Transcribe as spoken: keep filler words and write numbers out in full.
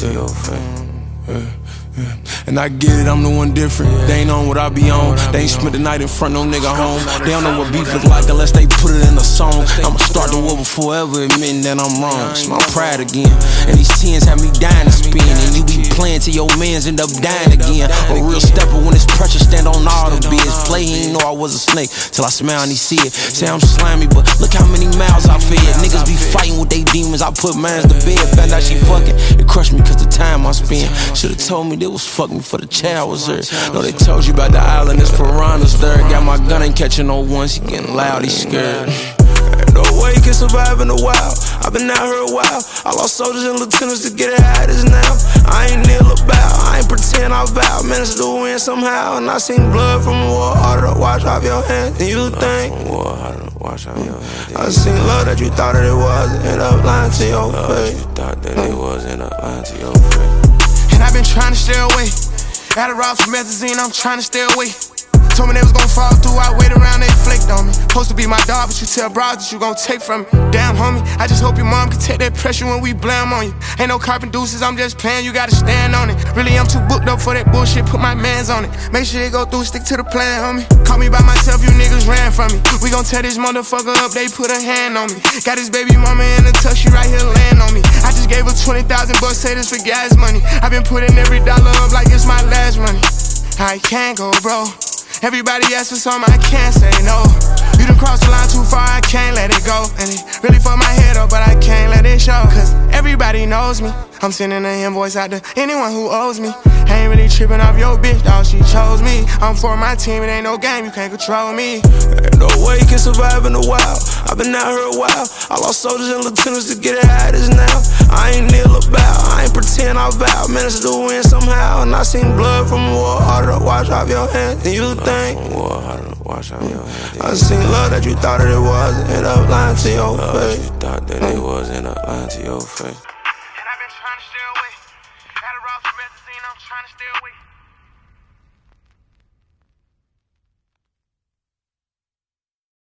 to your face. Yeah, yeah. And I get it, I'm the one different. They ain't on what I be on. They ain't spent the night in front, no nigga home. They don't know what beef is like unless they put it in a song. I'ma start the war before ever admitting that I'm wrong. It's my pride again. And these tens have me dying to spin. And you be playing till your mans end up dying again. A real stepper when it's pressure, stand on all the bids. Play, he ain't know I was a snake till I smile and he see it. Say I'm slimy, but look how many miles I fed. Niggas be fighting with they demons, I put mans to bed. Found out she fucking, it crushed me cause the time I spent. Should've told me they was fuck me for the child was there. No, they told you about the island, there's piranhas there. Got my gun, ain't catching no ones, he getting loud, he scared. Ain't no way he can survive in the wild. I've been out here a while. I lost soldiers and lieutenants to get it how it is now. I ain't kneel about, I ain't pretend I vow. Managed to win somehow, and I seen blood from a war harder to wash off your hands. And you think War harder to wash off your hands. I seen love that you thought that it was, end up lying to your face. You thought that it was, end up lying to your face. And I've been trying to stay away. Adderall for methazine, I'm trying to stay away. Told me they was gon' fall through, I wait around, they flaked on me. Supposed to be my dog, but you tell bros that you gon' take from me. Damn, homie, I just hope your mom can take that pressure when we blam on you. Ain't no carpet deuces, I'm just playing, you gotta stand on it. Really, I'm too booked up for that bullshit, put my mans on it. Make sure they go through, stick to the plan, homie. Caught me by myself, you niggas ran from me. We gon' tear this motherfucker up, they put a hand on me. Got this baby mama in the tuck, she right here laying on me. I just gave her twenty thousand bucks, say this for gas money. I been putting every dollar up like it's my last money. I can't go, bro. Everybody asks for something, I can't say no. You done crossed the line too far, I can't let it go. And it really fucked my head up, but I can't let it show. Cause everybody knows me. I'm sending an invoice out to anyone who owes me. I ain't really tripping off your bitch, dawg, she chose me. I'm for my team, it ain't no game, you can't control me. Ain't no way he can survive in the wild. I've been out here a while. I lost soldiers and lieutenants to get it how it is now. I ain't kneel about, I ain't pretend I vow. Managed to win somehow, and I seen blood from a war harder to wash off your hands. And you think War harder to wash off your hands. I seen love that you thought that it was, end up lying to your Love face. you thought that it was, end up lying to your face. And I've been trying to stay away. Adderall for methazine, I'm trying to stay away.